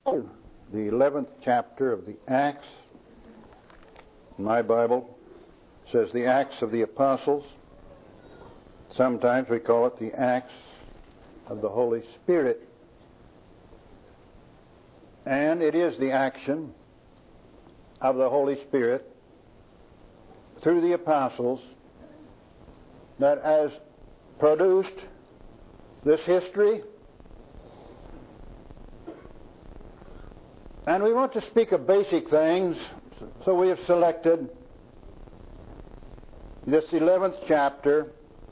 The 11th chapter of the Acts. My Bible says the Acts of the Apostles. Sometimes we call it the Acts of the Holy Spirit. And it is the action of the Holy Spirit through the apostles that has produced this history. And we want to speak of basic things, so we have selected this 11th chapter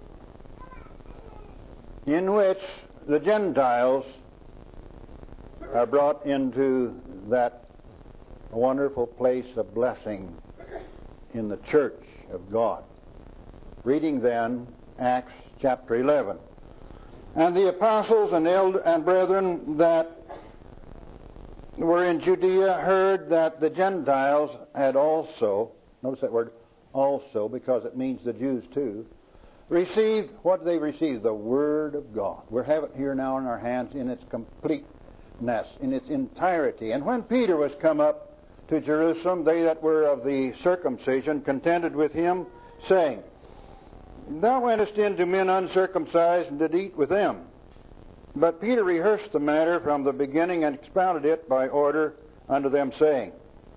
in which the Gentiles are brought into that wonderful place of blessing in the church of God. Reading then Acts chapter 11. And the apostles and brethren that were in Judea heard that the Gentiles had also, notice that word also, because it means the Jews too, received, what did they receive? The Word of God. We have it here now in our hands in its completeness, in its entirety. And when Peter was come up to Jerusalem, they that were of the circumcision contended with him, saying, Thou wentest in to men uncircumcised, and did eat with them. But Peter rehearsed the matter from the beginning and expounded it by order unto them, saying,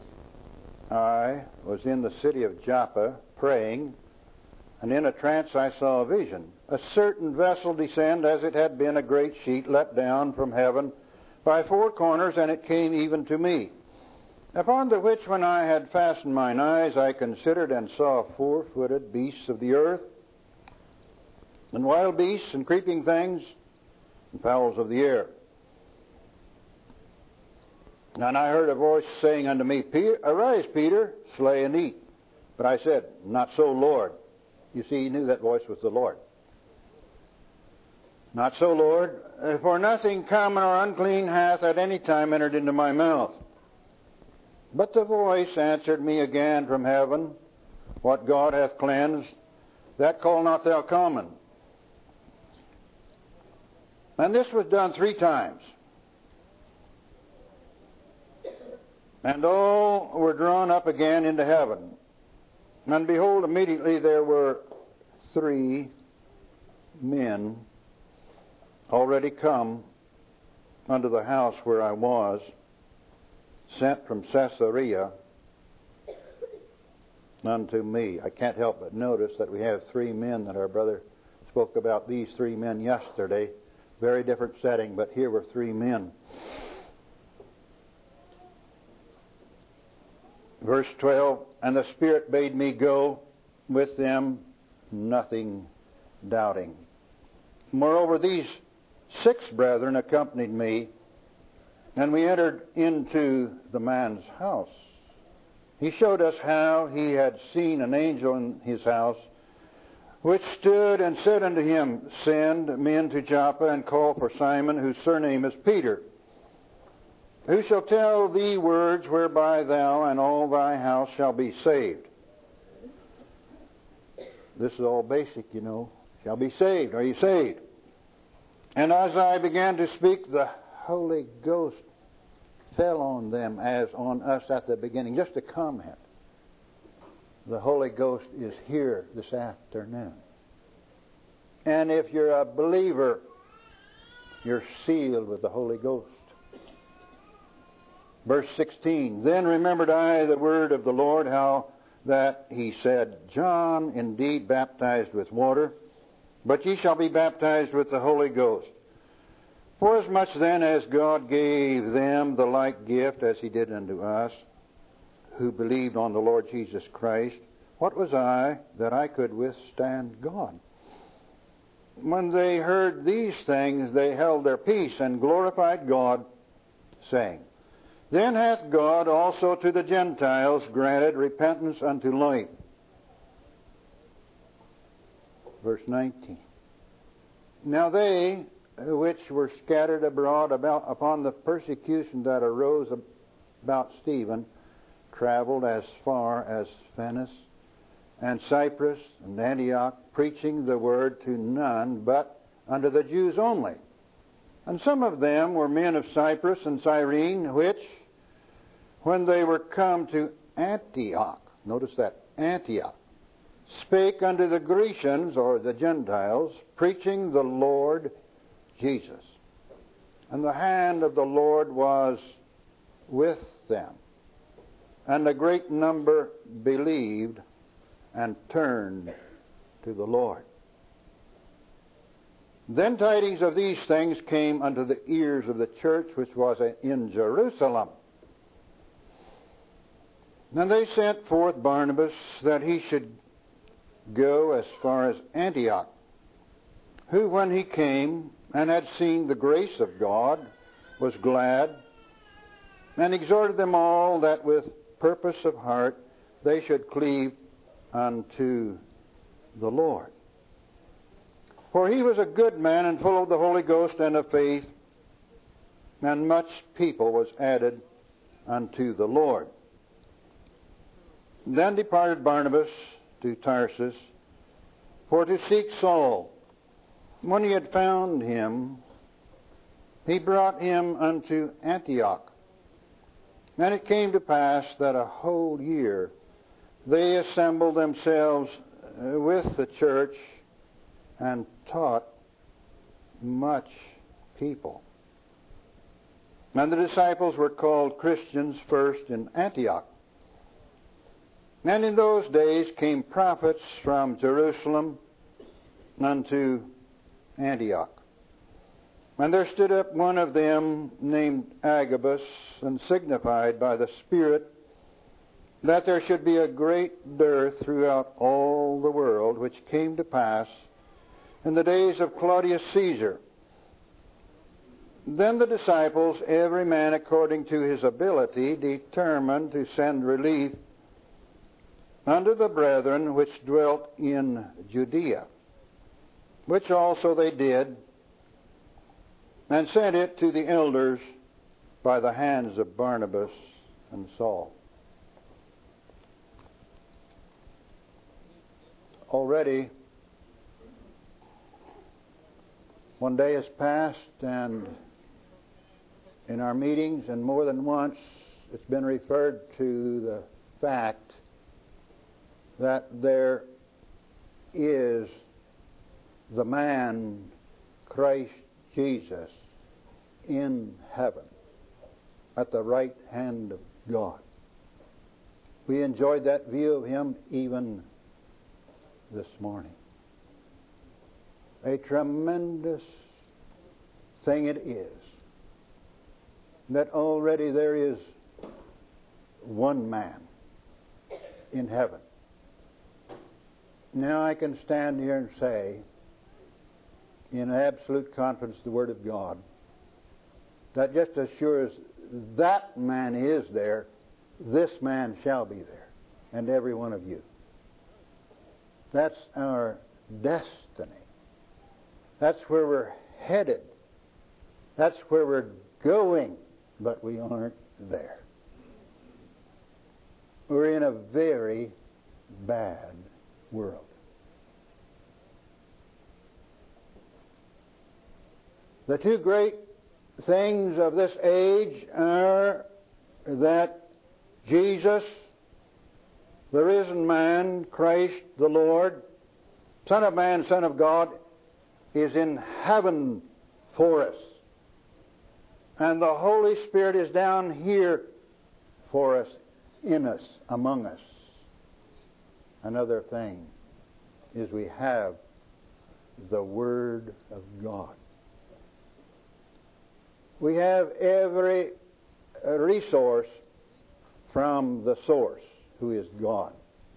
I was in the city of Joppa praying, and in a trance I saw a vision, a certain vessel descend as it had been a great sheet let down from heaven by four corners, and it came even to me. Upon the which when I had fastened mine eyes, I considered and saw four-footed beasts of the earth, and wild beasts and creeping things, and fowls of the air. And I heard a voice saying unto me, Arise, Peter, slay and eat. But I said, Not so, Lord. You see, he knew that voice was the Lord. Not so, Lord, for nothing common or unclean hath at any time entered into my mouth. But the voice answered me again from heaven, What God hath cleansed, that call not thou common. And this was done 3 times. And all were drawn up again into heaven. And behold, immediately there were 3 men already come unto the house where I was, sent from Caesarea unto me. I can't help but notice that we have 3 men that our brother spoke about, these 3 men yesterday. Very different setting, but here were 3 men. Verse 12, And the Spirit bade me go with them, nothing doubting. Moreover, these 6 brethren accompanied me, and we entered into the man's house. He showed us how he had seen an angel in his house, which stood and said unto him, Send men to Joppa, and call for Simon, whose surname is Peter, who shall tell thee words whereby thou and all thy house shall be saved. This is all basic, you know. Shall be saved. Are you saved? And as I began to speak, the Holy Ghost fell on them as on us at the beginning. Just a comment. The Holy Ghost is here this afternoon. And if you're a believer, you're sealed with the Holy Ghost. Verse 16, Then remembered I the word of the Lord, how that he said, John indeed baptized with water, but ye shall be baptized with the Holy Ghost. Forasmuch then as God gave them the like gift as he did unto us, who believed on the Lord Jesus Christ, what was I that I could withstand God? When they heard these things, they held their peace and glorified God, saying, Then hath God also to the Gentiles granted repentance unto life. Verse 19. Now they which were scattered abroad upon the persecution that arose about Stephen traveled as far as Phoenix and Cyprus and Antioch, preaching the word to none but unto the Jews only. And some of them were men of Cyprus and Cyrene, which, when they were come to Antioch, notice that, Antioch, spake unto the Grecians, or the Gentiles, preaching the Lord Jesus. And the hand of the Lord was with them. And a great number believed and turned to the Lord. Then tidings of these things came unto the ears of the church which was in Jerusalem. And they sent forth Barnabas that he should go as far as Antioch, who when he came and had seen the grace of God was glad, and exhorted them all that with purpose of heart they should cleave unto the Lord. For he was a good man and full of the Holy Ghost and of faith, and much people was added unto the Lord. Then departed Barnabas to Tarsus for to seek Saul. When he had found him, he brought him unto Antioch. And it came to pass that a whole year they assembled themselves with the church and taught much people. And the disciples were called Christians first in Antioch. And in those days came prophets from Jerusalem unto Antioch. And there stood up one of them named Agabus, and signified by the Spirit that there should be a great dearth throughout all the world, which came to pass in the days of Claudius Caesar. Then the disciples, every man according to his ability, determined to send relief unto the brethren which dwelt in Judea, which also they did, and sent it to the elders by the hands of Barnabas and Saul. Already, one day has passed, and in our meetings, and more than once, it's been referred to the fact that there is the man, Christ Jesus, in heaven at the right hand of God. We enjoyed that view of him even this morning. A tremendous thing it is that already there is one man in heaven. Now I can stand here and say, in absolute confidence, the Word of God, that just as sure as that man is there, this man shall be there, and every one of you. That's our destiny. That's where we're headed. That's where we're going, but we aren't there. We're in a very bad world. The two great things of this age are that Jesus, the risen man, Christ the Lord, Son of Man, Son of God, is in heaven for us. And the Holy Spirit is down here for us, in us, among us. Another thing is we have the Word of God. We have every resource from the source, who is God.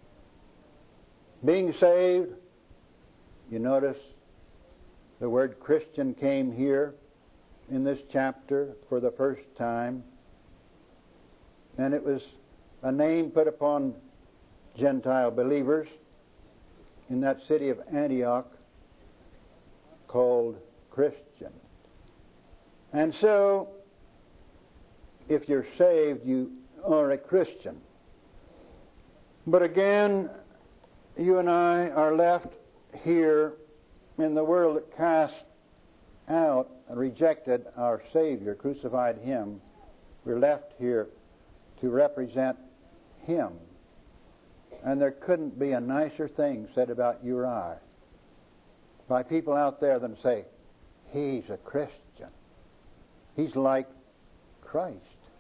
Being saved, you notice the word Christian came here in this chapter for the first time. And it was a name put upon Gentile believers in that city of Antioch called Christian. And so, if you're saved, you are a Christian. But again, you and I are left here in the world that casts out and rejected our Savior, crucified Him, we're left here to represent Him. And there couldn't be a nicer thing said about you or I by people out there than say, he's a Christian. He's like Christ.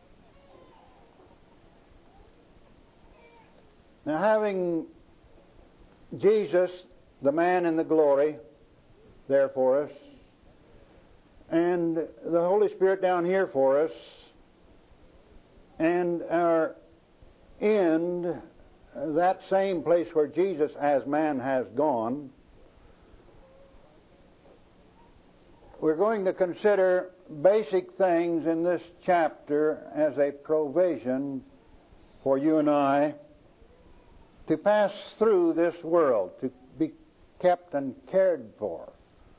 Now, having Jesus, the man in the glory, there for us, and the Holy Spirit down here for us, and our end, that same place where Jesus as man has gone, we're going to consider basic things in this chapter as a provision for you and I to pass through this world, to be kept and cared for.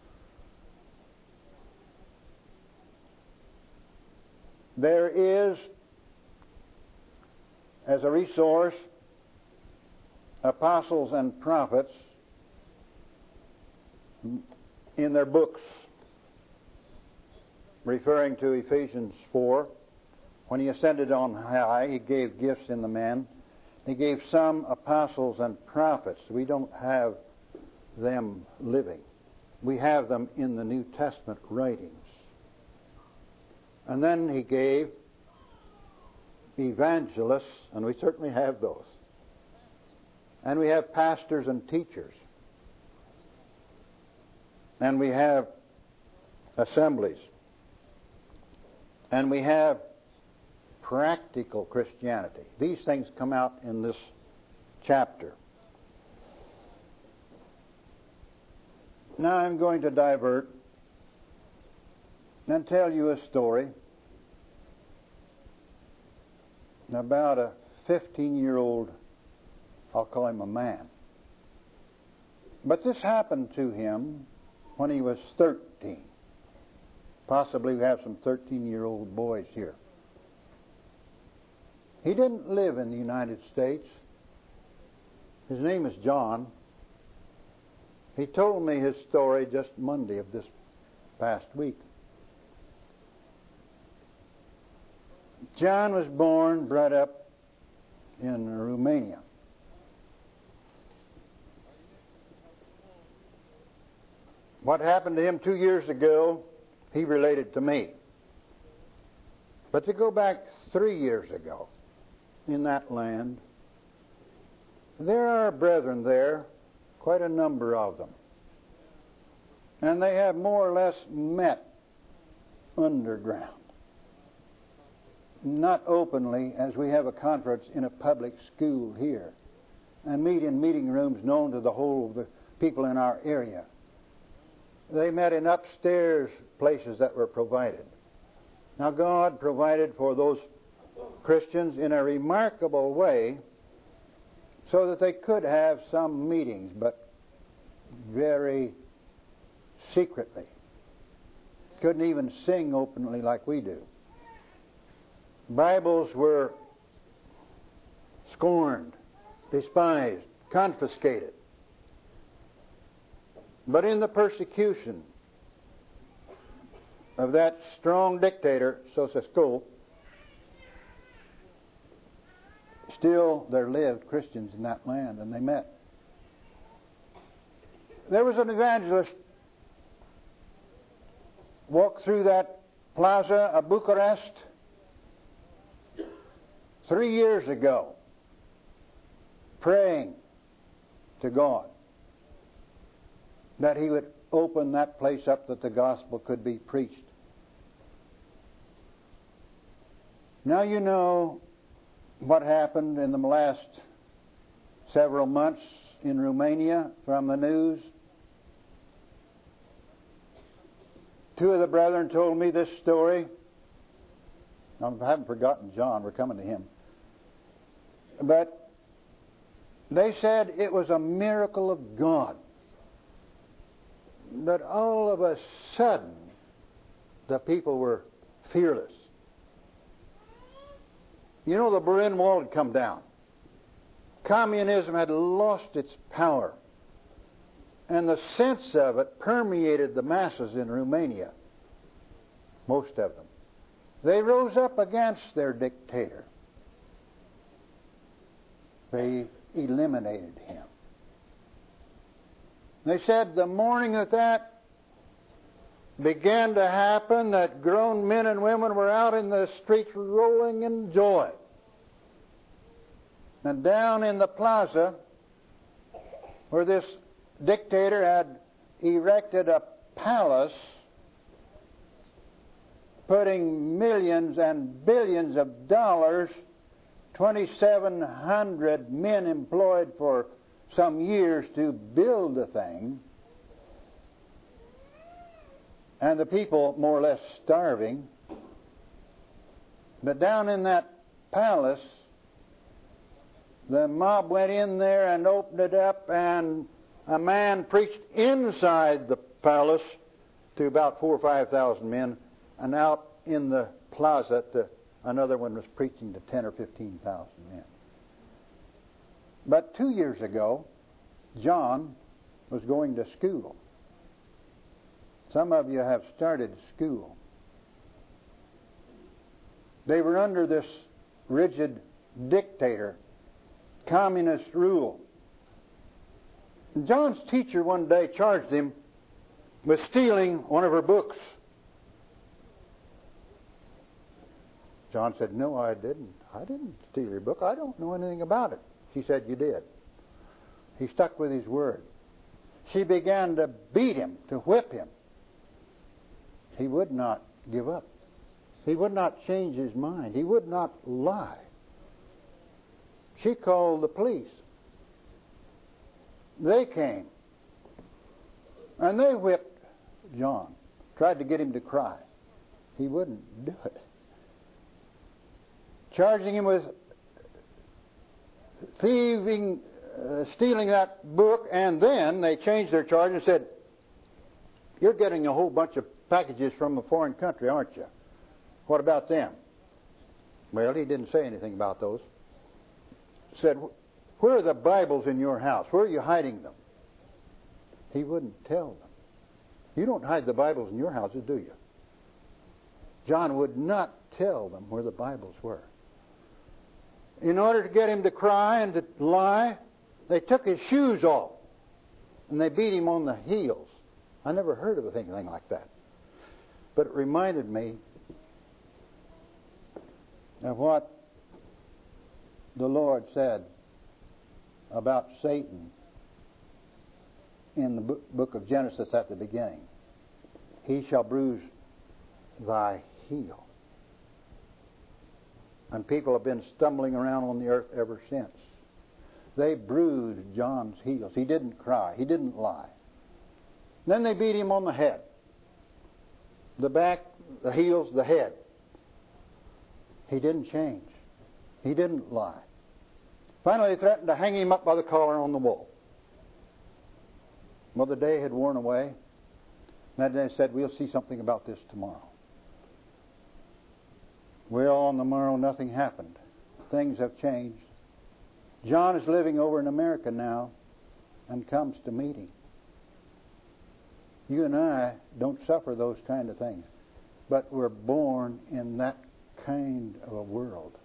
There is, as a resource, apostles and prophets in their books, referring to Ephesians 4. When He ascended on high, He gave gifts in the man. He gave some apostles and prophets. We don't have them living. We have them in the New Testament writings. And then He gave evangelists, and we certainly have those. And we have pastors and teachers. And we have assemblies. And we have practical Christianity. These things come out in this chapter. Now I'm going to divert and tell you a story about a 15-year-old, I'll call him a man. But this happened to him when he was 13. Possibly we have some 13-year-old boys here. He didn't live in the United States. His name is John. He told me his story just Monday of this past week. John was born, brought up in Romania. What happened to him 2 years ago, he related to me. But to go back 3 years ago, in that land, there are brethren there, quite a number of them. And they have more or less met underground. Not openly, as we have a conference in a public school here, and meet in meeting rooms known to the whole of the people in our area. They met in upstairs places that were provided. Now God provided for those Christians in a remarkable way so that they could have some meetings, but very secretly. Couldn't even sing openly like we do. Bibles were scorned, despised, confiscated. But in the persecution of that strong dictator, Ceausescu, still there lived Christians in that land, and they met. There was an evangelist walked through that plaza of Bucharest 3 years ago, praying to God that He would open that place up that the gospel could be preached. Now you know what happened in the last several months in Romania from the news. 2 of the brethren told me this story. I haven't forgotten John. We're coming to him. But they said it was a miracle of God that all of a sudden the people were fearless. You know, the Berlin Wall had come down. Communism had lost its power. And the sense of it permeated the masses in Romania. most of them. They rose up against their dictator. They eliminated him. They said the morning that began to happen, that grown men and women were out in the streets rolling in joy. And down in the plaza, where this dictator had erected a palace, putting millions and billions of dollars, 2,700 men employed for some years to build the thing, and the people more or less starving. But down in that palace, the mob went in there and opened it up, and a man preached inside the palace to about 4,000 or 5,000 men, and out in the plaza another one was preaching to 10,000 or 15,000 men. But 2 years ago, John was going to school. Some of you have started school. They were under this rigid dictator, communist rule. And John's teacher one day charged him with stealing one of her books. John said, "No, I didn't. I didn't steal your book. I don't know anything about it." She said, "You did." He stuck with his word. She began to beat him, to whip him. He would not give up. He would not change his mind. He would not lie. She called the police. They came. And they whipped John. Tried to get him to cry. He wouldn't do it. Charging him with thieving, stealing that book, and then they changed their charge and said, "You're getting a whole bunch of packages from a foreign country, aren't you? What about them?" Well, he didn't say anything about those. Said, "Where are the Bibles in your house? Where are you hiding them?" He wouldn't tell them. You don't hide the Bibles in your houses, do you? John would not tell them where the Bibles were. In order to get him to cry and to lie, they took his shoes off and they beat him on the heels. I never heard of anything like that. But it reminded me of what the Lord said about Satan in the book of Genesis at the beginning. "He shall bruise thy heel." And people have been stumbling around on the earth ever since. They bruised John's heels. He didn't cry. He didn't lie. Then they beat him on the head. The back, the heels, the head. He didn't change. He didn't lie. Finally, they threatened to hang him up by the collar on the wall. Well, the day had worn away. And then they said, "We'll see something about this tomorrow." Well, on the morrow, nothing happened. Things have changed. John is living over in America now and comes to meeting. You and I don't suffer those kind of things, but we're born in that kind of a world.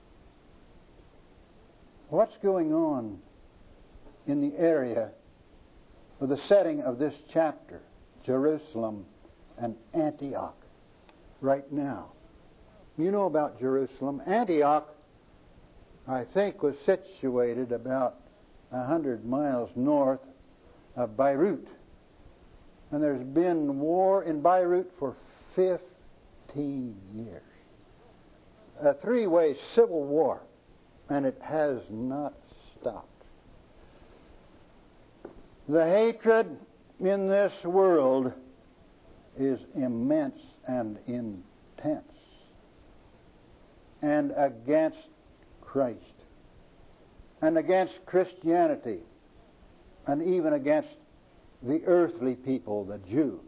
What's going on in the area of the setting of this chapter, Jerusalem and Antioch, right now? You know about Jerusalem. Antioch, I think, was situated about 100 miles north of Beirut. And there's been war in Beirut for 15 years. A three-way civil war, and it has not stopped. The hatred in this world is immense and intense, and against Christ, and against Christianity, and even against the earthly people, the Jew.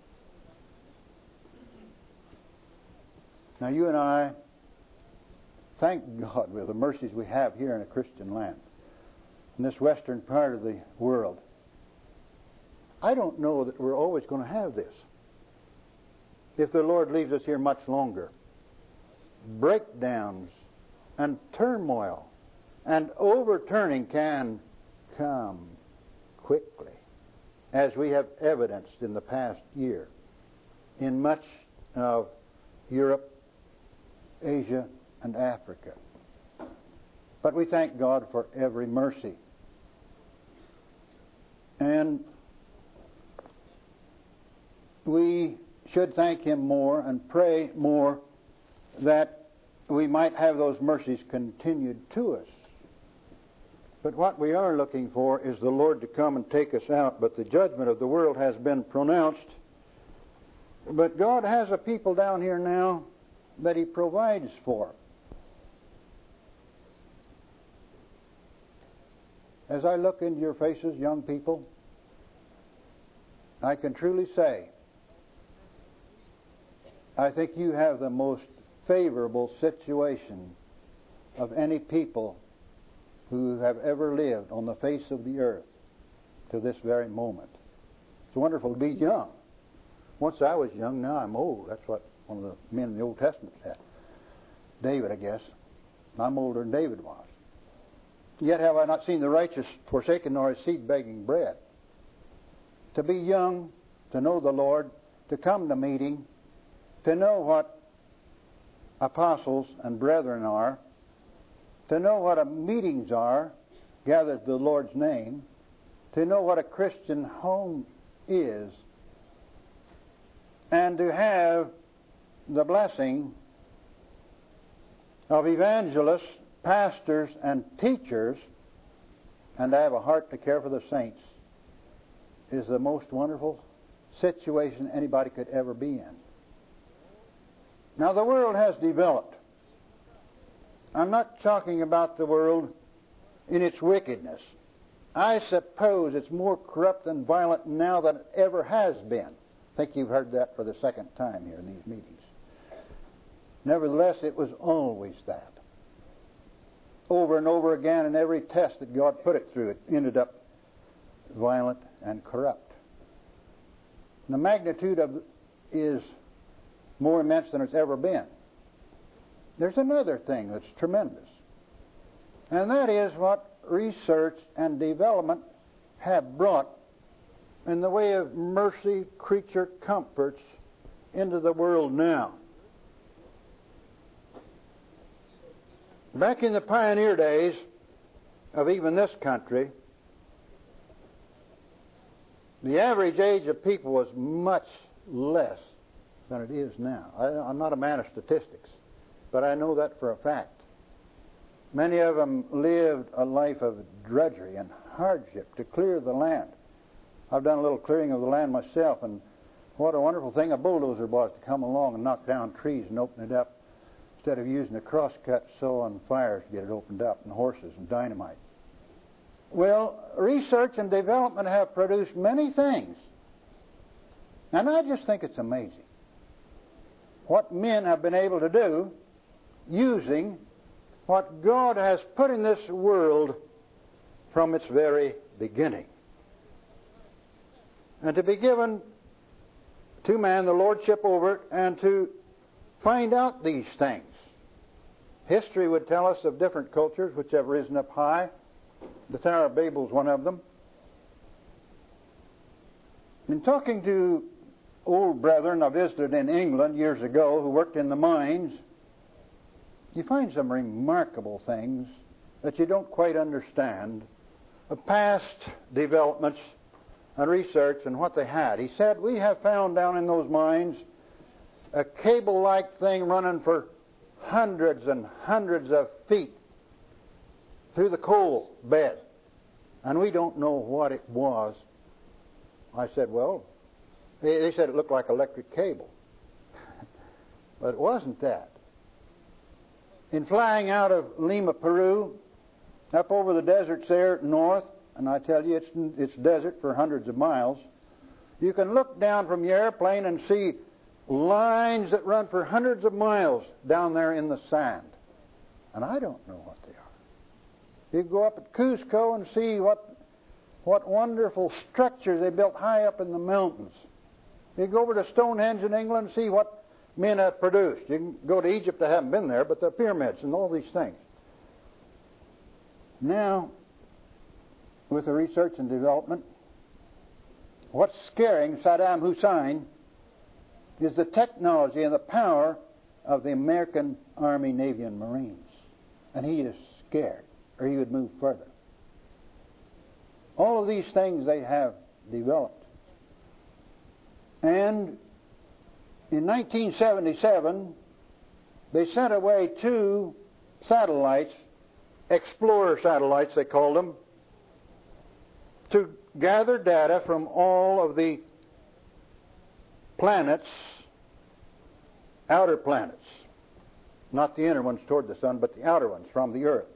Now you and I, thank God with the mercies we have here in a Christian land, in this western part of the world. I don't know that we're always going to have this. if the Lord leaves us here much longer. Breakdowns and turmoil and overturning can come quickly, as we have evidenced in the past year in much of Europe, Asia, and Africa. But we thank God for every mercy. And we should thank Him more and pray more that we might have those mercies continued to us. But what we are looking for is the Lord to come and take us out. But the judgment of the world has been pronounced. But God has a people down here now that He provides for. As I look into your faces, young people, I can truly say, I think you have the most favorable situation of any people who have ever lived on the face of the earth to this very moment. It's wonderful to be young. Once I was young, now I'm old. That's what one of the men in the Old Testament said. David, I guess. I'm older than David was. Yet have I not seen the righteous forsaken, nor his seed begging bread. To be young, to know the Lord, to come to meeting, to know what apostles and brethren are, to know what meetings are, gathered in the Lord's name, to know what a Christian home is, and to have the blessing of evangelists, pastors, and teachers, and to have a heart to care for the saints, is the most wonderful situation anybody could ever be in. Now, the world has developed. I'm not talking about the world in its wickedness. I suppose it's more corrupt and violent now than it ever has been. I think you've heard that for the second time here in these meetings. Nevertheless, it was always that. Over and over again, in every test that God put it through, it ended up violent and corrupt. And the magnitude of it is more immense than it's ever been. There's another thing that's tremendous, and that is what research and development have brought in the way of mercy creature comforts into the world now. Back in the pioneer days of even this country, the average age of people was much less than it is now. I'm not a man of statistics, but I know that for a fact. Many of them lived a life of drudgery and hardship to clear the land. I've done a little clearing of the land myself, and what a wonderful thing a bulldozer was to come along and knock down trees and open it up, instead of using a crosscut saw and fires to get it opened up, and horses and dynamite. Well, research and development have produced many things. And I just think it's amazing what men have been able to do using what God has put in this world from its very beginning. And to be given to man the lordship over it and to find out these things. History would tell us of different cultures which have risen up high. The Tower of Babel is one of them. In talking to old brethren I visited in England years ago who worked in the mines, you find some remarkable things that you don't quite understand of past developments and research and what they had. He said, we have found down in those mines a cable-like thing running for hundreds and hundreds of feet through the coal bed, and we don't know what it was. I said, well, they said it looked like electric cable. But it wasn't that. In flying out of Lima, Peru, up over the deserts there north, and I tell you it's desert for hundreds of miles, you can look down from your airplane and see lines that run for hundreds of miles down there in the sand. And I don't know what they are. You go up at Cusco and see what wonderful structures they built high up in the mountains. You can go over to Stonehenge in England and see what men have produced. You can go to Egypt, I haven't been there, but the pyramids and all these things. Now, with the research and development, what's scaring Saddam Hussein is the technology and the power of the American Army, Navy, and Marines. And he is scared, or he would move further. All of these things they have developed. And in 1977, they sent away 2 satellites, Explorer satellites they called them, to gather data from all of the planets, outer planets, not the inner ones toward the sun, but the outer ones from the Earth.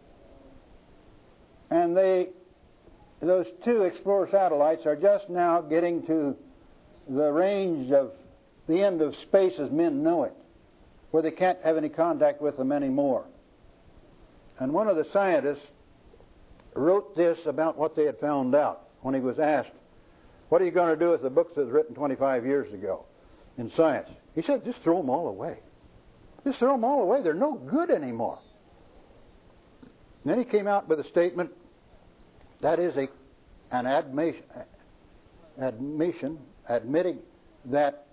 And those 2 Explorer satellites are just now getting to the range of the end of space as men know it, where they can't have any contact with them anymore. And one of the scientists wrote this about what they had found out when he was asked, what are you going to do with the books that was written 25 years ago in science? He said, just throw them all away. Just throw them all away. They're no good anymore. And then he came out with a statement that is an admission admitting that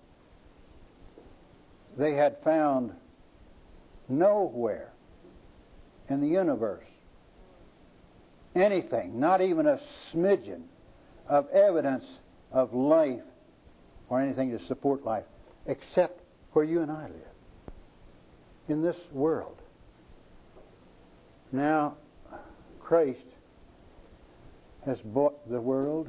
they had found nowhere in the universe anything, not even a smidgen of evidence of life or anything to support life, except where you and I live, in this world. Now, Christ has bought the world.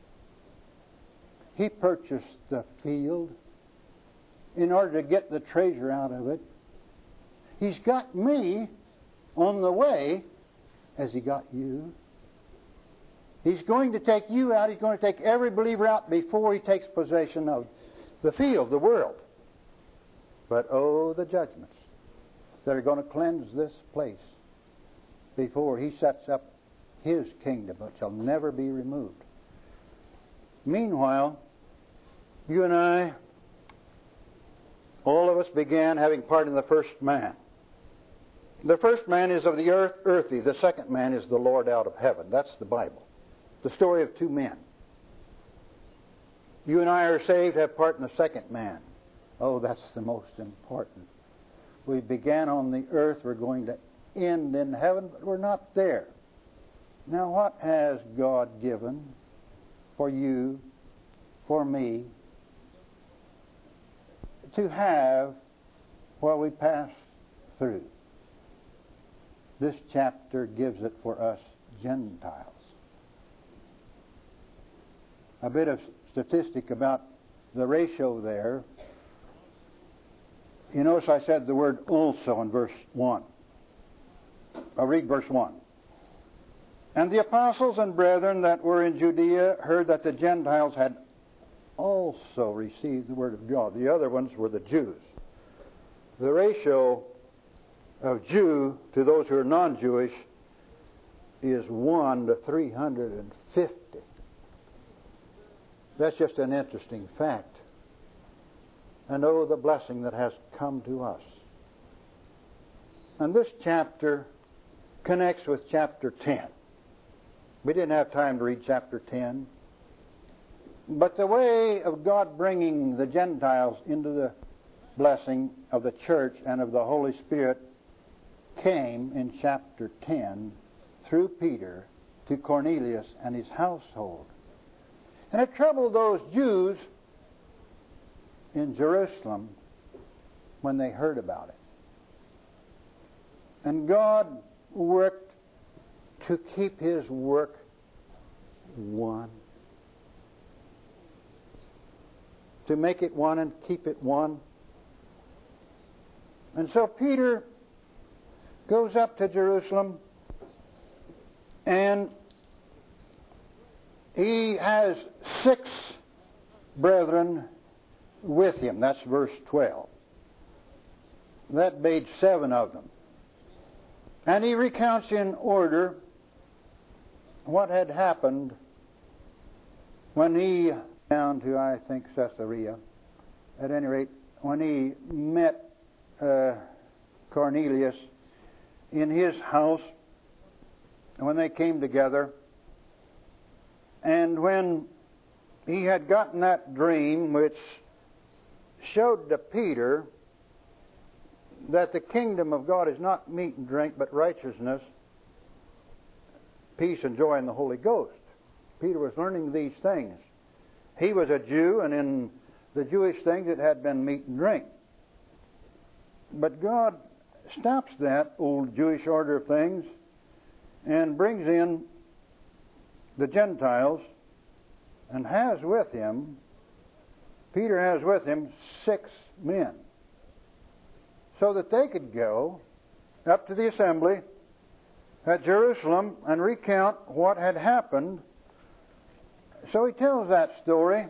He purchased the field in order to get the treasure out of it. He's got me on the way as He got you. He's going to take you out. He's going to take every believer out before He takes possession of the field, the world. But oh, the judgments that are going to cleanse this place before He sets up His kingdom, which shall never be removed. Meanwhile, you and I, all of us began having part in the first man. The first man is of the earth, earthy. The second man is the Lord out of heaven. That's the Bible. The story of 2 men. You and I are saved, have part in the second man. Oh, that's the most important. We began on the earth. We're going to end in heaven, but we're not there. Now, what has God given for you, for me, to have while we pass through? This chapter gives it for us Gentiles. A bit of statistic about the ratio there. You notice I said the word also in verse 1. I'll read verse 1. And the apostles and brethren that were in Judea heard that the Gentiles had also received the word of God. The other ones were the Jews. The ratio of Jew to those who are non-Jewish is 1 to 350. That's just an interesting fact. And oh, the blessing that has come to us. And this chapter connects with chapter 10. We didn't have time to read chapter 10. But the way of God bringing the Gentiles into the blessing of the church and of the Holy Spirit came in chapter 10 through Peter to Cornelius and his household. And it troubled those Jews in Jerusalem when they heard about it. And God worked to keep His work one. To make it one and keep it one. And so Peter goes up to Jerusalem and he has 6 brethren with him. That's verse 12. That made 7 of them. And he recounts in order what had happened when he down to, I think, Caesarea. At any rate, when he met Cornelius in his house, when they came together, and when he had gotten that dream which showed to Peter that the kingdom of God is not meat and drink, but righteousness, peace and joy in the Holy Ghost. Peter was learning these things. He was a Jew, and in the Jewish things it had been meat and drink. But God stops that old Jewish order of things and brings in the Gentiles and has with him, Peter has with him 6 men, so that they could go up to the assembly at Jerusalem and recount what had happened. So he tells that story,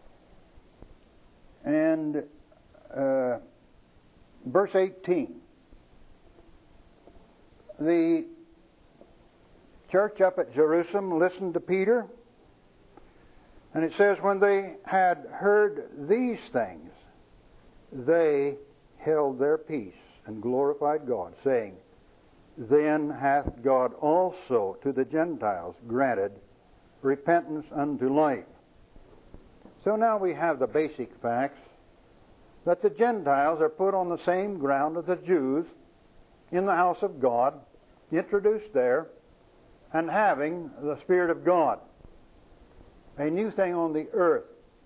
and verse 18. The church up at Jerusalem listened to Peter, and it says, when they had heard these things, they held their peace and glorified God, saying, then hath God also to the Gentiles granted repentance unto life. So now we have the basic facts that the Gentiles are put on the same ground as the Jews in the house of God, introduced there, and having the Spirit of God. A new thing on the earth.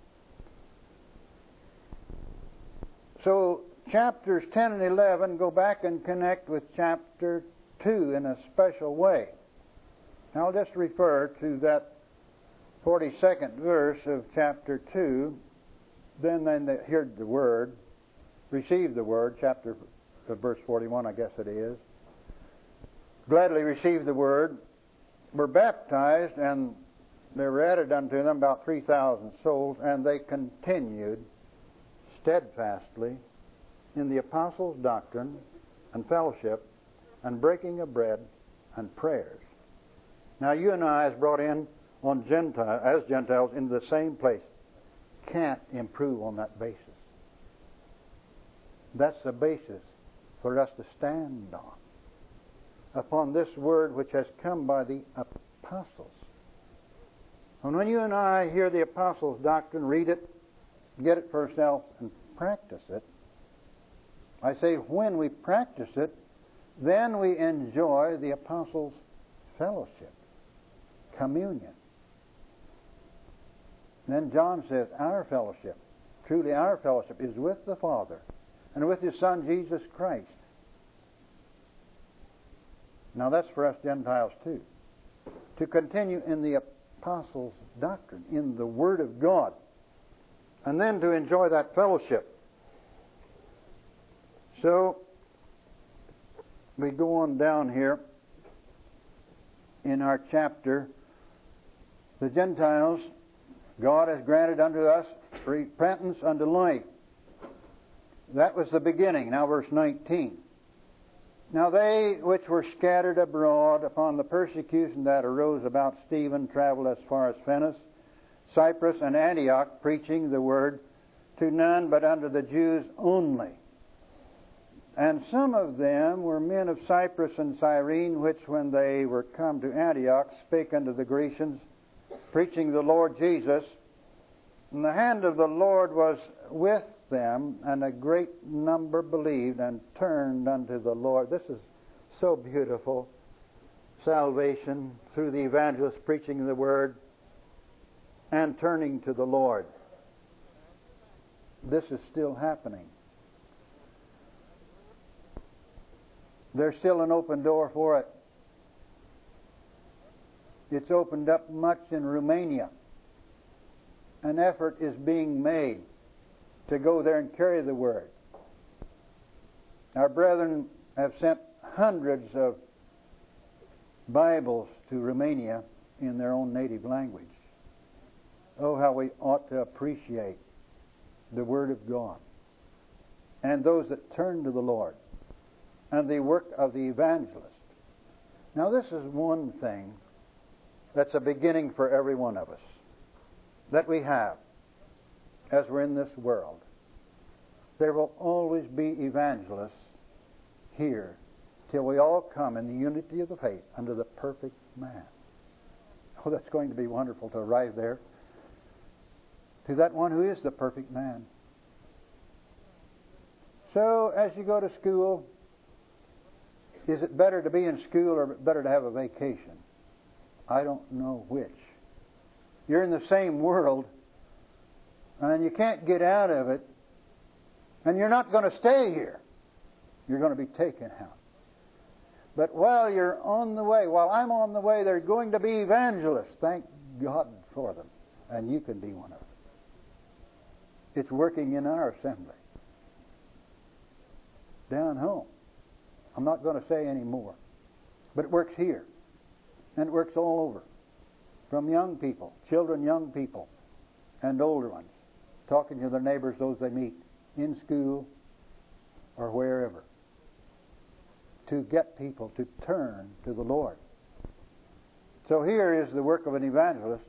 So chapters 10 and 11 go back and connect with chapter 2 in a special way. Now I'll just refer to that 42nd verse of chapter 2. Then they heard the word, received the word, verse 41 I guess it is. Gladly received the word, were baptized, and there were added unto them about 3,000 souls, and they continued steadfastly in the apostles' doctrine and fellowship and breaking of bread and prayers. Now you and I is brought in on as Gentiles into the same place. Can't improve on that basis. That's the basis for us to stand on. Upon this word which has come by the apostles. And when you and I hear the apostles' doctrine, read it, get it for ourselves, and practice it, I say when we practice it, then we enjoy the apostles' fellowship, communion. Then John says, our fellowship, truly our fellowship, is with the Father and with His Son, Jesus Christ. Now that's for us Gentiles too. To continue in the apostles' doctrine, in the Word of God, and then to enjoy that fellowship. So, we go on down here in our chapter. The Gentiles, God has granted unto us repentance unto life. That was the beginning. Now verse 19. Now they which were scattered abroad upon the persecution that arose about Stephen traveled as far as Phoenix, Cyprus, and Antioch, preaching the word to none but unto the Jews only. And some of them were men of Cyprus and Cyrene, which when they were come to Antioch spake unto the Grecians, preaching the Lord Jesus. And the hand of the Lord was with them, and a great number believed and turned unto the Lord. This is so beautiful. Salvation through the evangelist preaching the word and turning to the Lord. This is still happening. There's still an open door for it. It's opened up much in Romania. An effort is being made to go there and carry the word. Our brethren have sent hundreds of Bibles to Romania in their own native language. Oh, how we ought to appreciate the Word of God and those that turn to the Lord and the work of the evangelist. Now this is one thing that's a beginning for every one of us that we have. as we're in this world. There will always be evangelists here till we all come in the unity of the faith under the perfect man. Oh, that's going to be wonderful to arrive there, to that one who is the perfect man. So, as you go to school, is it better to be in school or better to have a vacation? I don't know which. You're in the same world, and you can't get out of it, and you're not going to stay here. You're going to be taken out. But while you're on the way, while I'm on the way, there are going to be evangelists. Thank God for them. And you can be one of them. It's working in our assembly. Down home. I'm not going to say any more. But it works here. And it works all over. From young people, children, young people, and older ones. Talking to their neighbors, those they meet in school or wherever. To get people to turn to the Lord. So here is the work of an evangelist.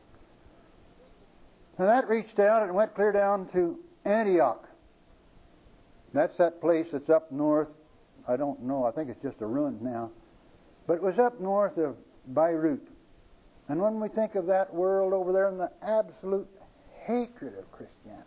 And that reached out and went clear down to Antioch. That's that place that's up north. I don't know. I think it's just a ruin now. But it was up north of Beirut. And when we think of that world over there and the absolute hatred of Christianity,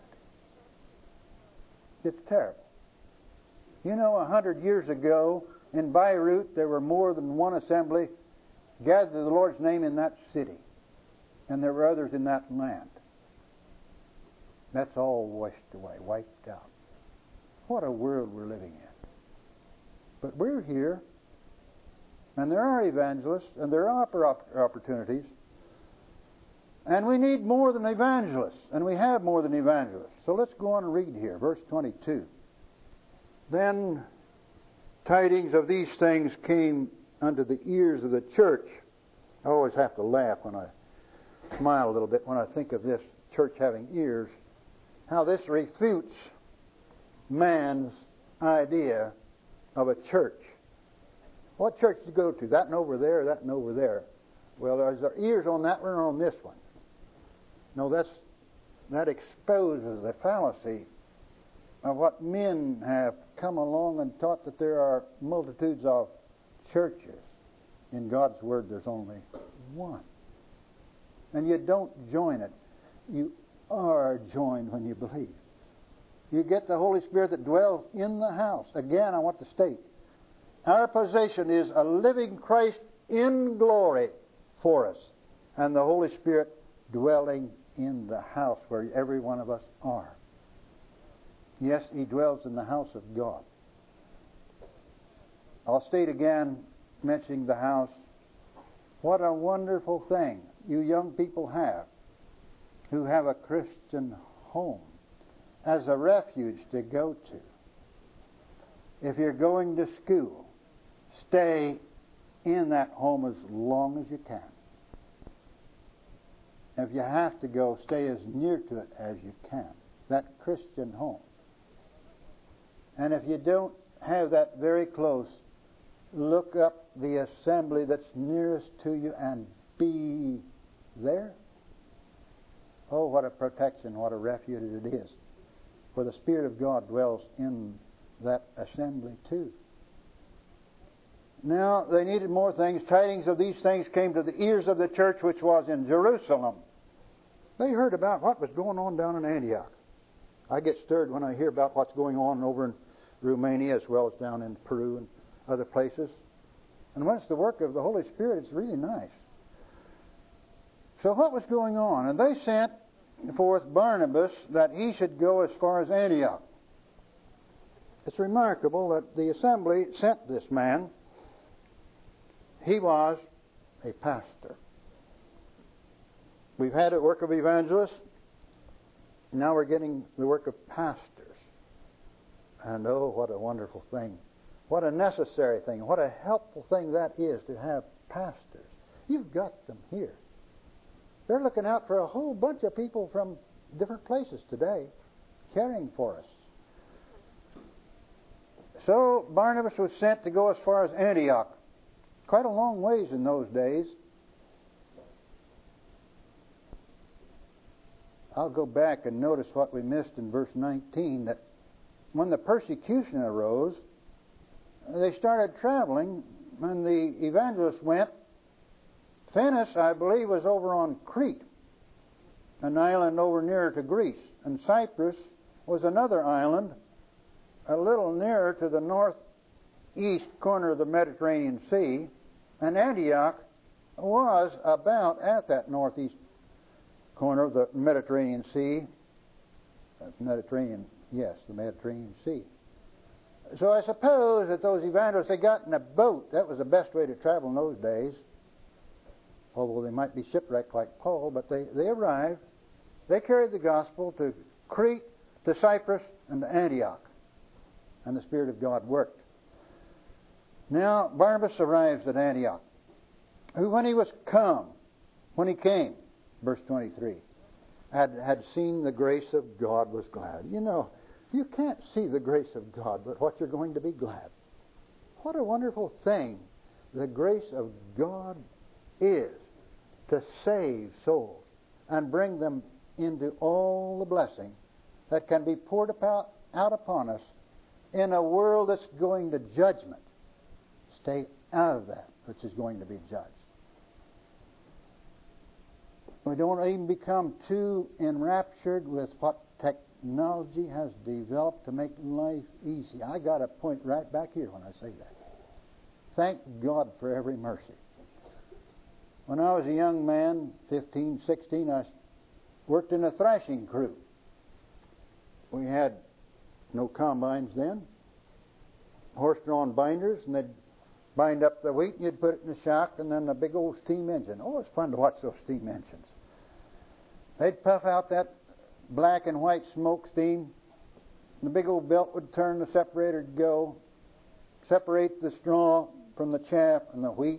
it's terrible. You know, 100 years ago, in Beirut, there were more than one assembly gathered the Lord's name in that city. And there were others in that land. That's all washed away, wiped out. What a world we're living in. But we're here, and there are evangelists, and there are opportunities. And we need more than evangelists, and we have more than evangelists. So let's go on and read here, verse 22. Then tidings of these things came unto the ears of the church. I always have to laugh when I smile a little bit when I think of this church having ears. How this refutes man's idea of a church. What church do you go to? That and over there, that and over there. Well, are there ears on that one or on this one? No, that exposes the fallacy of what men have come along and taught, that there are multitudes of churches. In God's Word, there's only one. And you don't join it. You are joined when you believe. You get the Holy Spirit that dwells in the house. Again, I want to state, our possession is a living Christ in glory for us, and the Holy Spirit dwelling in the house where every one of us are. Yes, He dwells in the house of God. I'll state again, mentioning the house, what a wonderful thing you young people have who have a Christian home as a refuge to go to. If you're going to school, stay in that home as long as you can. If you have to go, stay as near to it as you can. That Christian home. And if you don't have that very close, look up the assembly that's nearest to you and be there. Oh, what a protection, what a refuge it is. For the Spirit of God dwells in that assembly too. Now, they needed more things. Tidings of these things came to the ears of the church which was in Jerusalem. They heard about what was going on down in Antioch. I get stirred when I hear about what's going on over in Romania as well as down in Peru and other places. And when it's the work of the Holy Spirit, it's really nice. So what was going on? And they sent forth Barnabas that he should go as far as Antioch. It's remarkable that the assembly sent this man. He was a pastor. We've had a work of evangelists. Now we're getting the work of pastors. And oh, what a wonderful thing. What a necessary thing. What a helpful thing that is to have pastors. You've got them here. They're looking out for a whole bunch of people from different places today, caring for us. So Barnabas was sent to go as far as Antioch. Quite a long ways in those days. I'll go back and notice what we missed in verse 19, that when the persecution arose, they started traveling. When the evangelists went, Phoenix, I believe, was over on Crete, an island over nearer to Greece. And Cyprus was another island a little nearer to the northeast corner of the Mediterranean Sea. And Antioch was about at that northeast corner of the Mediterranean Sea. The Mediterranean Sea. So I suppose that those evangelists, they got in a boat. That was the best way to travel in those days. Although they might be shipwrecked like Paul, but they arrived. They carried the gospel to Crete, to Cyprus, and to Antioch. And the Spirit of God worked. Now Barnabas arrives at Antioch, who when he came, verse 23, had seen the grace of God, was glad. You know, you can't see the grace of God, but what you're going to be glad. What a wonderful thing the grace of God is, to save souls and bring them into all the blessing that can be poured out upon us in a world that's going to judgment. Stay out of that which is going to be judged. We don't even become too enraptured with what technology has developed to make life easy. I got a point right back here when I say that. Thank God for every mercy. When I was a young man, 15, 16, I worked in a thrashing crew. We had no combines then. Horse-drawn binders, and they'd bind up the wheat, and you'd put it in the shock, and then a big old steam engine. Oh, it's fun to watch those steam engines. They'd puff out that black and white smoke steam, and the big old belt would turn, the separator would go, separate the straw from the chaff and the wheat.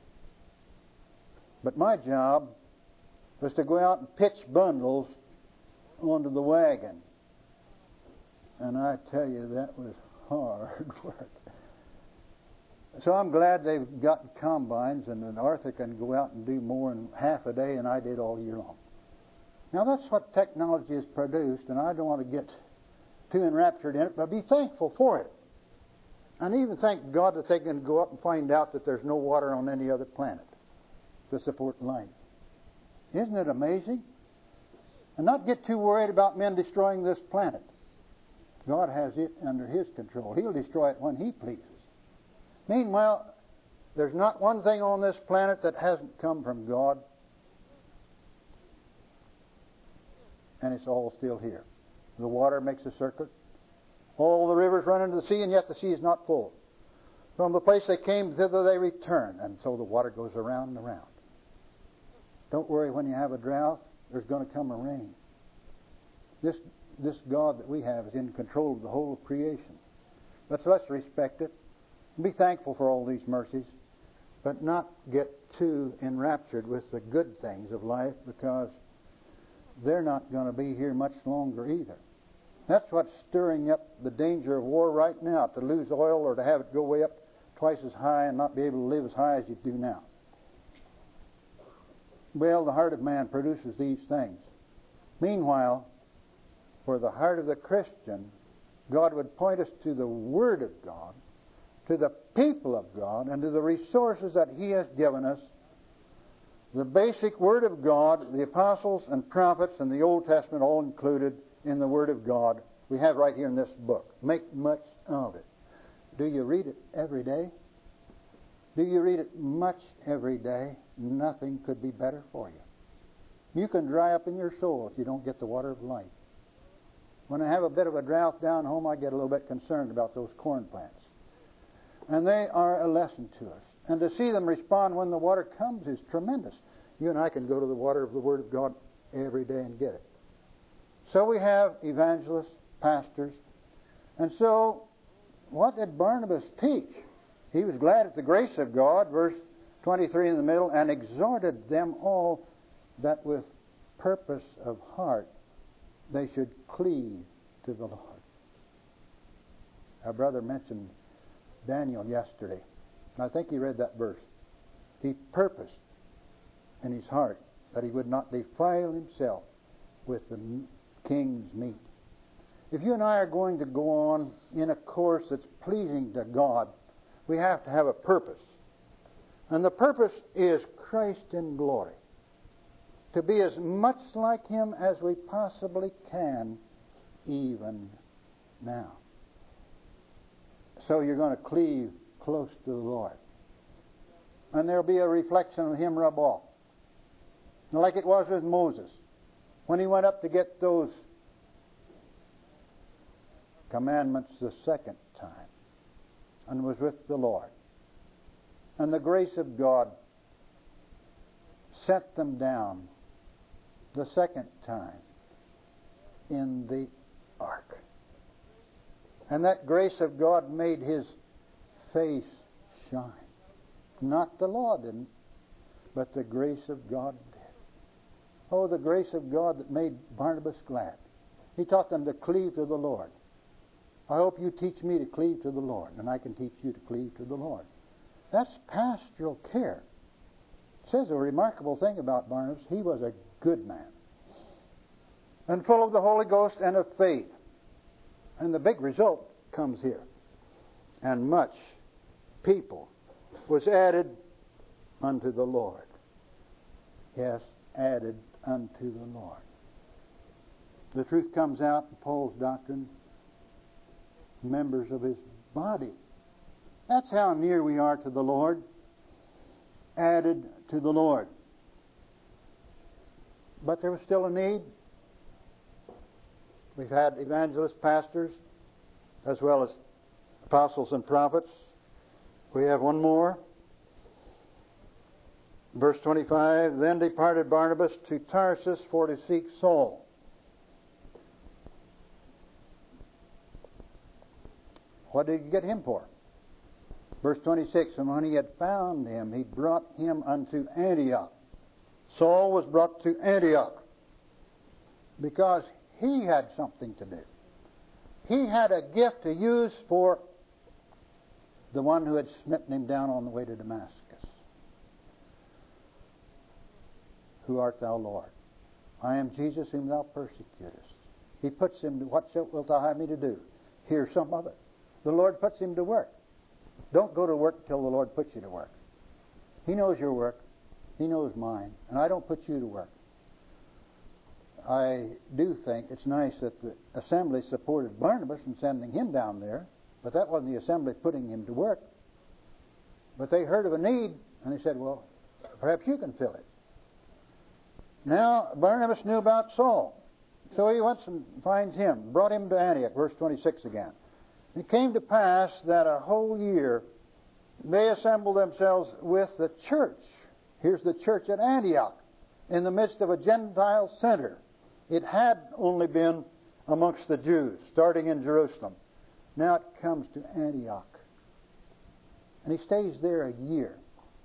But my job was to go out and pitch bundles onto the wagon. And I tell you, that was hard work. So I'm glad they've got combines, and that Arthur can go out and do more in half a day than I did all year long. Now that's what technology has produced, and I don't want to get too enraptured in it, but be thankful for it. And even thank God that they can go up and find out that there's no water on any other planet to support life. Isn't it amazing? And not get too worried about men destroying this planet. God has it under His control. He'll destroy it when He pleases. Meanwhile, there's not one thing on this planet that hasn't come from God. And it's all still here. The water makes a circuit. All the rivers run into the sea, and yet the sea is not full. From the place they came, thither they return. And so the water goes around and around. Don't worry when you have a drought. There's going to come a rain. This God that we have is in control of the whole of creation. Let's respect it. And be thankful for all these mercies. But not get too enraptured with the good things of life, because they're not going to be here much longer either. That's what's stirring up the danger of war right now, to lose oil or to have it go way up twice as high and not be able to live as high as you do now. Well, the heart of man produces these things. Meanwhile, for the heart of the Christian, God would point us to the Word of God, to the people of God, and to the resources that He has given us. The basic Word of God, the apostles and prophets and the Old Testament all included in the Word of God, we have right here in this book. Make much of it. Do you read it every day? Do you read it much every day? Nothing could be better for you. You can dry up in your soul if you don't get the water of life. When I have a bit of a drought down home, I get a little bit concerned about those corn plants. And they are a lesson to us. And to see them respond when the water comes is tremendous. You and I can go to the water of the Word of God every day and get it. So we have evangelists, pastors. And so, what did Barnabas teach? He was glad at the grace of God, verse 23 in the middle, and exhorted them all that with purpose of heart they should cleave to the Lord. Our brother mentioned Daniel yesterday. I think he read that verse. He purposed in his heart that he would not defile himself with the king's meat. If you and I are going to go on in a course that's pleasing to God, we have to have a purpose. And the purpose is Christ in glory. To be as much like Him as we possibly can, even now. So you're going to cleave close to the Lord. And there'll be a reflection of Him rub off. Like it was with Moses. When he went up to get those commandments the second time and was with the Lord. And the grace of God set them down the second time in the ark. And that grace of God made his face shine. Not the law didn't, but the grace of God did. Oh, the grace of God that made Barnabas glad. He taught them to cleave to the Lord. I hope you teach me to cleave to the Lord, and I can teach you to cleave to the Lord. That's pastoral care. It says a remarkable thing about Barnabas. He was a good man, and full of the Holy Ghost and of faith. And the big result comes here. And much people was added unto the Lord. Yes, added unto the Lord. The truth comes out in Paul's doctrine. Members of his body. That's how near we are to the Lord. Added to the Lord. But there was still a need. We've had evangelists, pastors, as well as apostles and prophets. We have one more. Verse 25, Then departed Barnabas to Tarsus for to seek Saul. What did he get him for? Verse 26, And when he had found him, he brought him unto Antioch. Saul was brought to Antioch because he had something to do. He had a gift to use for the one who had smitten him down on the way to Damascus. Who art thou, Lord? I am Jesus whom thou persecutest. He puts him to, what wilt thou have me to do? Here's some of it. The Lord puts him to work. Don't go to work till the Lord puts you to work. He knows your work. He knows mine. And I don't put you to work. I do think it's nice that the assembly supported Barnabas in sending him down there, but that wasn't the assembly putting him to work. But they heard of a need, and they said, well, perhaps you can fill it. Now, Barnabas knew about Saul. So he went and finds him, brought him to Antioch, verse 26 again. It came to pass that a whole year they assembled themselves with the church. Here's the church at Antioch, in the midst of a Gentile center. It had only been amongst the Jews, starting in Jerusalem. Now it comes to Antioch. And he stays there a year.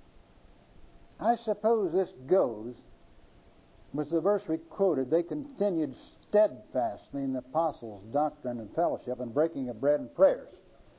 I suppose this goes with the verse we quoted. They continued steadfastly in the apostles' doctrine and fellowship and breaking of bread and prayers.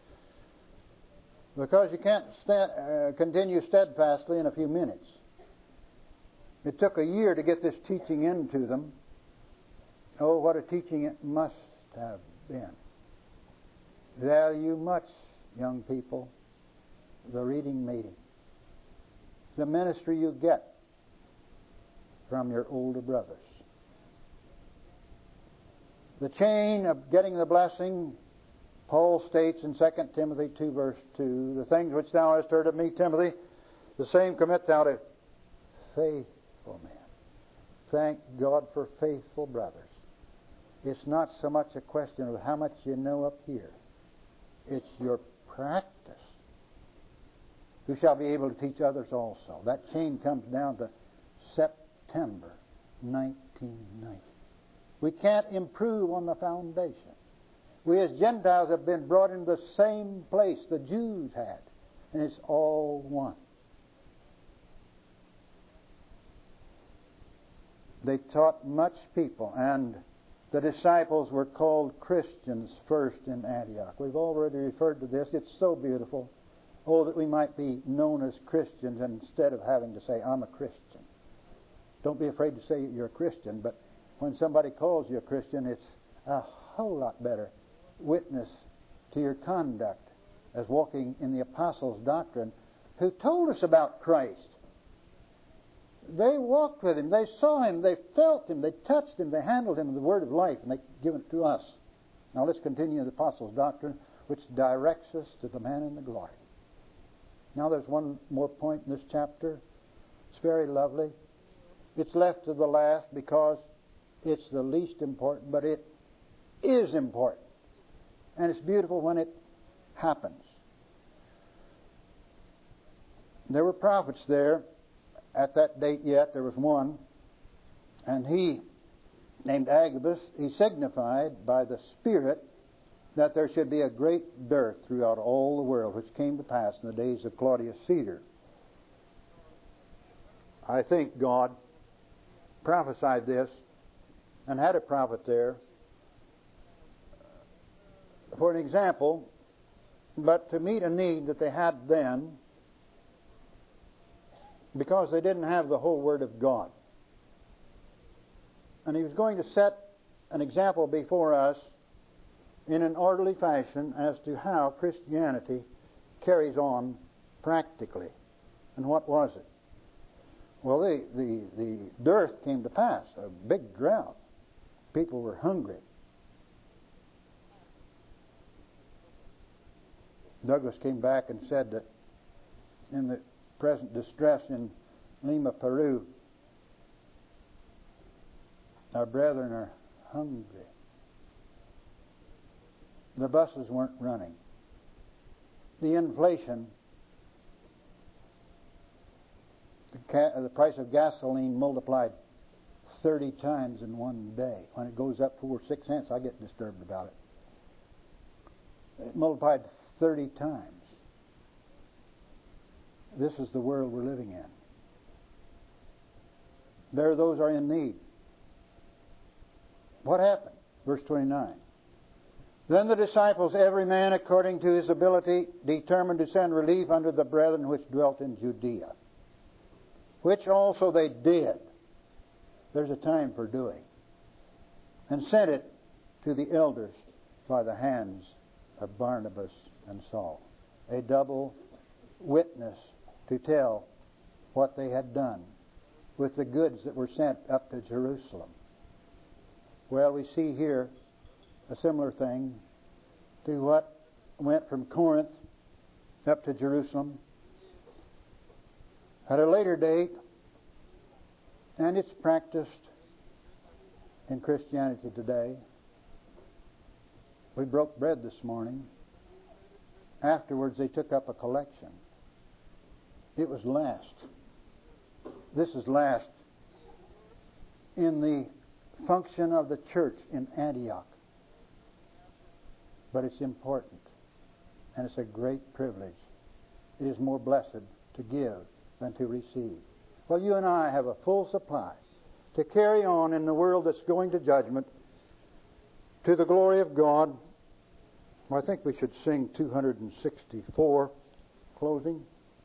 Because you can't continue steadfastly in a few minutes. It took a year to get this teaching into them. Oh, what a teaching it must have been. Value much, young people, the reading meeting. The ministry you get from your older brothers. The chain of getting the blessing, Paul states in 2 Timothy 2 verse 2, The things which thou hast heard of me, Timothy, the same commit thou to faithful men. Thank God for faithful brothers. It's not so much a question of how much you know up here. It's your practice. Who shall be able to teach others also. That chain comes down to September 1990. We can't improve on the foundation. We as Gentiles have been brought into the same place the Jews had. And it's all one. They taught much people, and the disciples were called Christians first in Antioch. We've already referred to this. It's so beautiful. Oh, that we might be known as Christians instead of having to say, I'm a Christian. Don't be afraid to say you're a Christian, but when somebody calls you a Christian, it's a whole lot better witness to your conduct as walking in the apostles' doctrine, who told us about Christ. They walked with Him, they saw Him, they felt Him, they touched Him, they handled Him with the word of life, and they given it to us. Now let's continue the apostles' doctrine, which directs us to the man in the glory. Now there's one more point in this chapter. It's very lovely. It's left to the last because it's the least important, but it is important. And it's beautiful when it happens. There were prophets there. At that date yet, there was one. And he, named Agabus, he signified by the Spirit that there should be a great dearth throughout all the world, which came to pass in the days of Claudius Caesar. I think God prophesied this and had a prophet there for an example, but to meet a need that they had then, because they didn't have the whole Word of God. And he was going to set an example before us in an orderly fashion as to how Christianity carries on practically. And what was it? Well, the dearth came to pass, a big drought. People were hungry. Douglas came back and said that in the present distress in Lima, Peru, our brethren are hungry. The buses weren't running. The inflation, the price of gasoline multiplied 30 times in one day. When it goes up 4 or 6 cents, I get disturbed about it. It multiplied 30 times. This is the world we're living in. There are those who are in need. What happened? Verse 29. Then the disciples, every man according to his ability, determined to send relief unto the brethren which dwelt in Judea, which also they did. There's a time for doing. And sent it to the elders by the hands of Barnabas and Saul. A double witness to tell what they had done with the goods that were sent up to Jerusalem. Well, we see here a similar thing to what went from Corinth up to Jerusalem at a later date, and it's practiced in Christianity today. We broke bread this morning. Afterwards, they took up a collection. It was last. This is last in the function of the church in Antioch. But it's important, and it's a great privilege. It is more blessed to give than to receive. Well, you and I have a full supply to carry on in the world that's going to judgment to the glory of God. Well, I think we should sing 264, closing.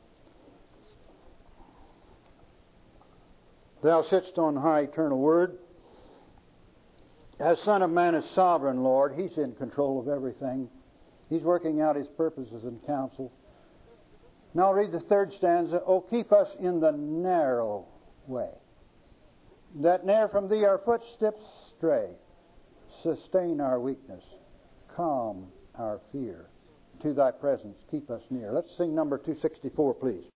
Thou sittest on high, eternal Word. As Son of Man is sovereign, Lord. He's in control of everything. He's working out His purposes and counsel. Now read the third stanza. Oh, keep us in the narrow way, that ne'er from Thee our footsteps stray. Sustain our weakness, calm our fear. To Thy presence keep us near. Let's sing number 264, please.